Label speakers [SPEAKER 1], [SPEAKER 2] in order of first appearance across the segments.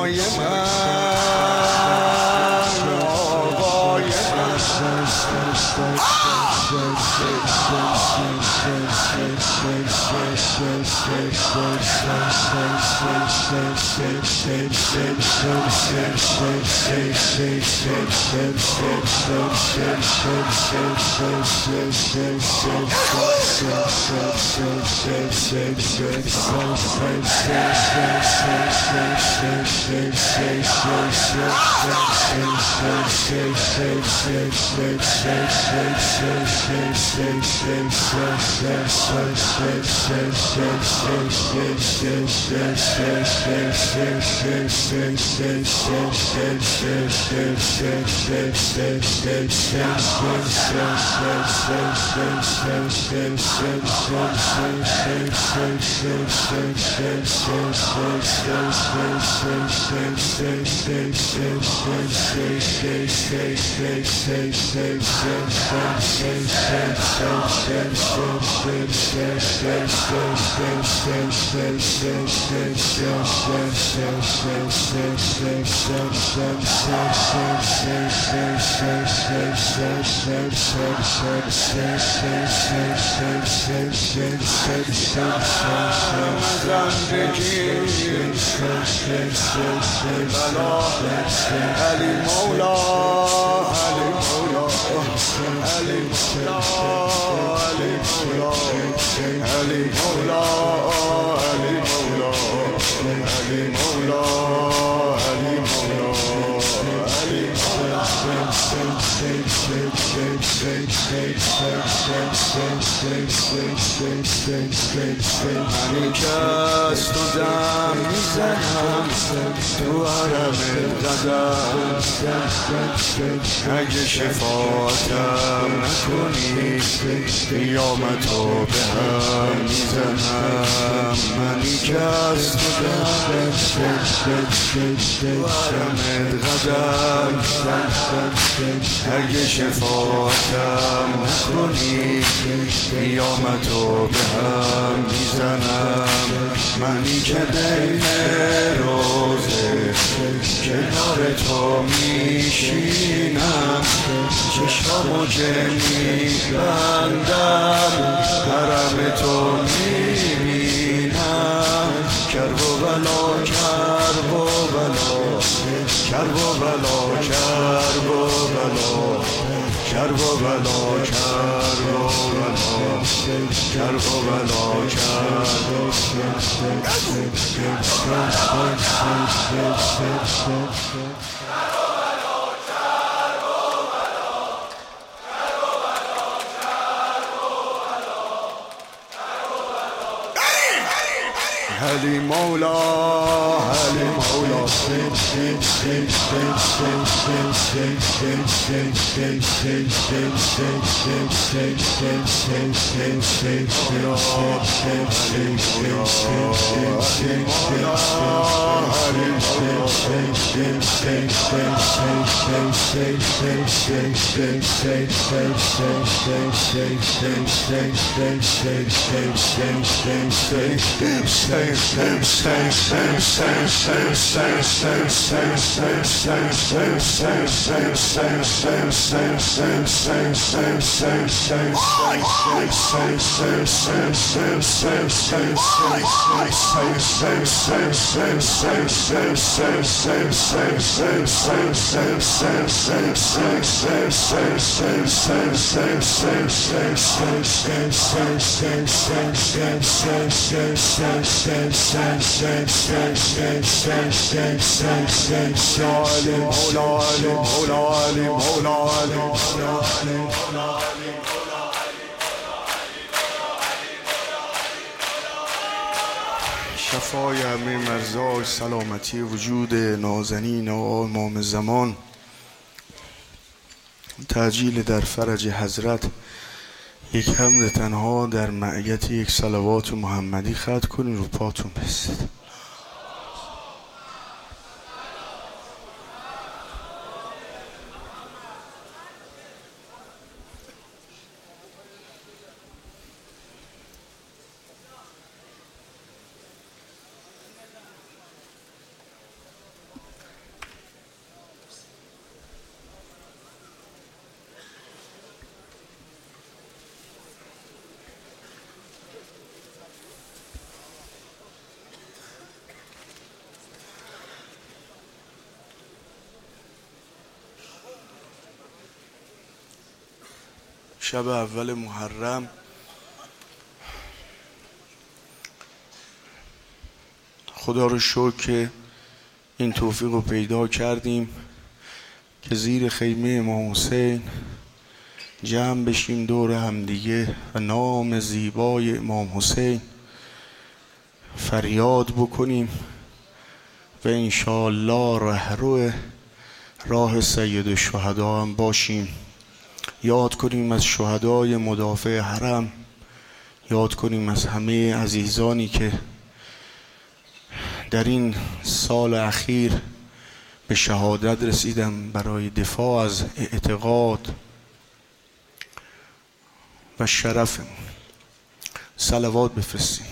[SPEAKER 1] آقای من آقای علی مولا علی مولا علی مولا علی مولا علی مولا علی مولا علی مولا علی مولا منی که از تو دم میزنم تو حرم غزل اگه شفاعتم نکنی قیامتو به هم میزنم منی که از تو دم تو حرم غزل اگه شفاعتم نکنی قیامتو به هم میزنم منی که بین روزه کنار تو میشینم چشمامو که میبندم حرم تو میبینم کرب و بلا کرب و بلا کرب و بلا کرب و بلا کرب و بلا کرب و بلا کرب و بلا علی مولا علی مولا شفای همه مرزای سلامتی وجود نازنین و امام زمان تعجیل در فرج حضرت یک حمد تنها در معیت یک صلوات محمدی ختم کنین رو پاتون بستید. شب اول محرم خدا رو شکر که این توفیق رو پیدا کردیم که زیر خیمه امام حسین جمع بشیم دور همدیگه و نام زیبای امام حسین فریاد بکنیم و انشاءالله رهرو راه سید الشهدا هم باشیم. یاد کنیم از شهدای مدافع حرم، یاد کنیم از همه عزیزانی که در این سال اخیر به شهادت رسیدم برای دفاع از اعتقاد و شرفمون. صلوات بفرستیم.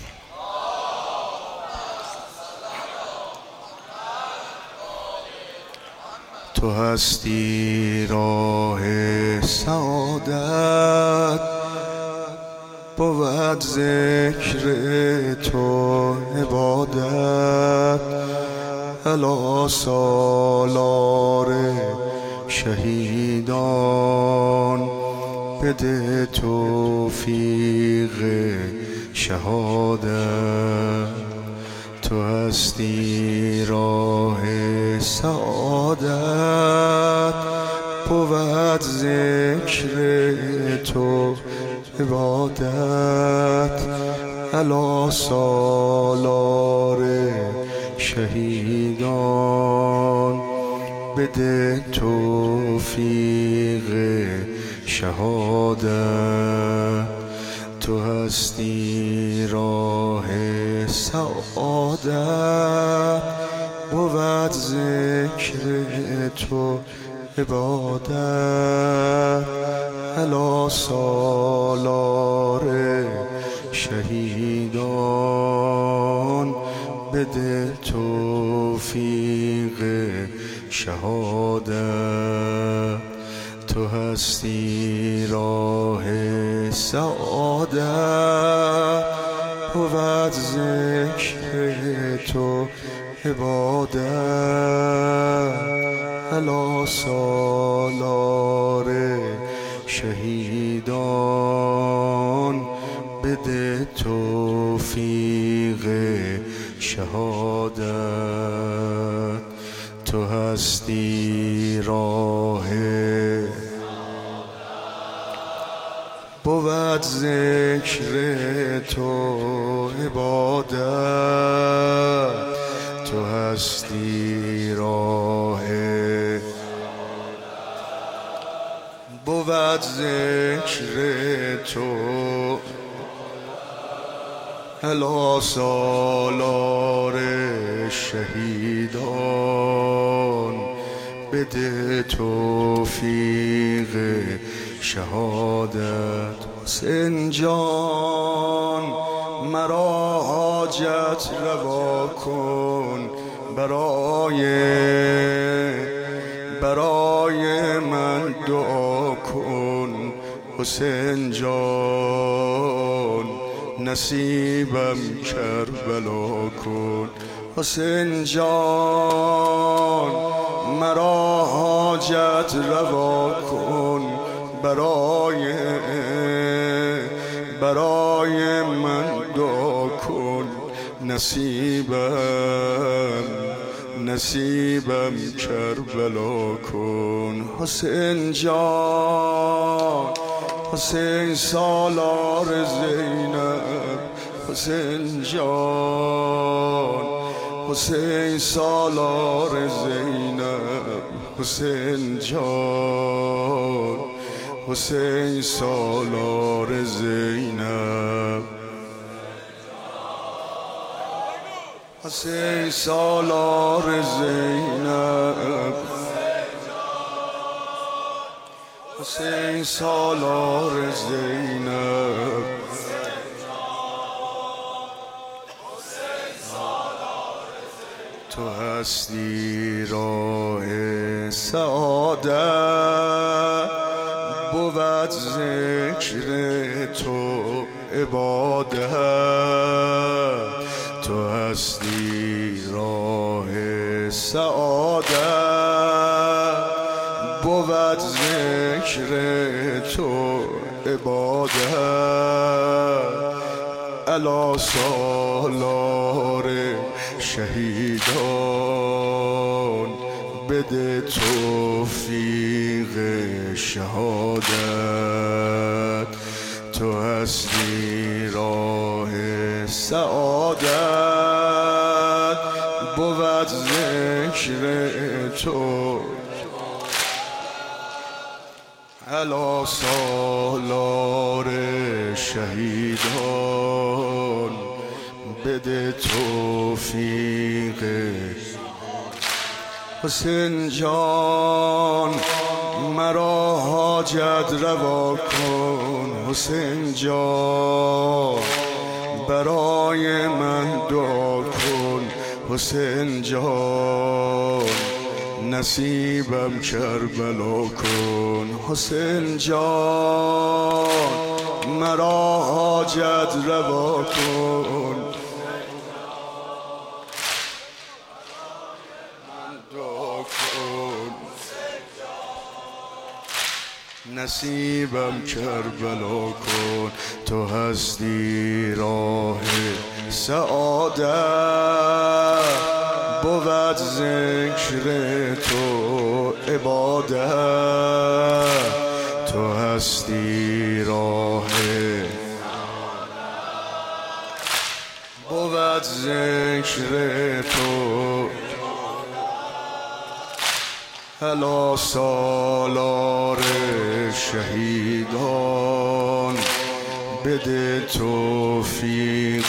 [SPEAKER 1] تو هستی راه سعادت، بود ذکر تو عبادت، الا سالار شهیدان بده توفیق شهادت. تو هستی راه سعادت، بود ذکر تو عبادت، الا سالار شهیدان بده توفیق شهادت. تو هستی راه سعادت، بود ذکر تو عبادت، الا سالار شهیدان بده توفیق شهادت. تو هستی راه سعادت، بود ذکر تو عبادت، الا سالار شهیدان بده توفیق شهادت. تو هستی راه بود ذکر تو عبادت، تو هستی راه بود ذکر تو، الا سالار شهیدان بده توفیق شهادت. حسین جان مرا حاجت روا کن، برای من دعا کن. حسین جان نصیبم کربلا کن. حسین جان مرا حاجت روا کن، برای من دعا کن. نصیبم کربلا کن. حسین جان، حسین سالار زینب، حسین جان، حسین سالار زینب، حسین جان، حسین سالار زینب، حسین سالار زینب، حسین سالار زینب. تو هستی راه سعادت، بود ذکر تو عبادت. تو هستی راه سعادت، بود ذکر تو عبادت علی سالار شهیدان بده توفیق شهادت تو هستی راه سعادت بود ذکر تو علی سالار شهیدان بده توفیق حسین جان مرا حاجت روا کن حسین جان برای من دعا کن حسین جان نصیبم کربلا کن حسین جان مرا حاجت روا کن دعا کن نصیبم کربلا کن تو هستی راه سعادت بود ذکر تو عبادت تو هستی راه بود ذکر تو علی سالار شهیدان بده توفیق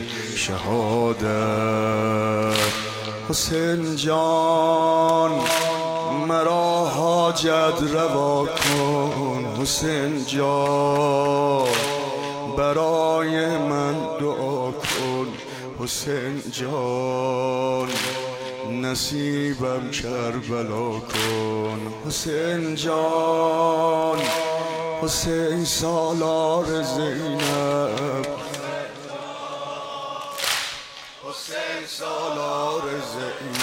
[SPEAKER 1] شهادت حسین جان مرا حاجت روا کن حسین جان برای من دعا کن حسین جان نصیبم کربلا کن حسین جان حسین سالار زینب حسین سالار زینب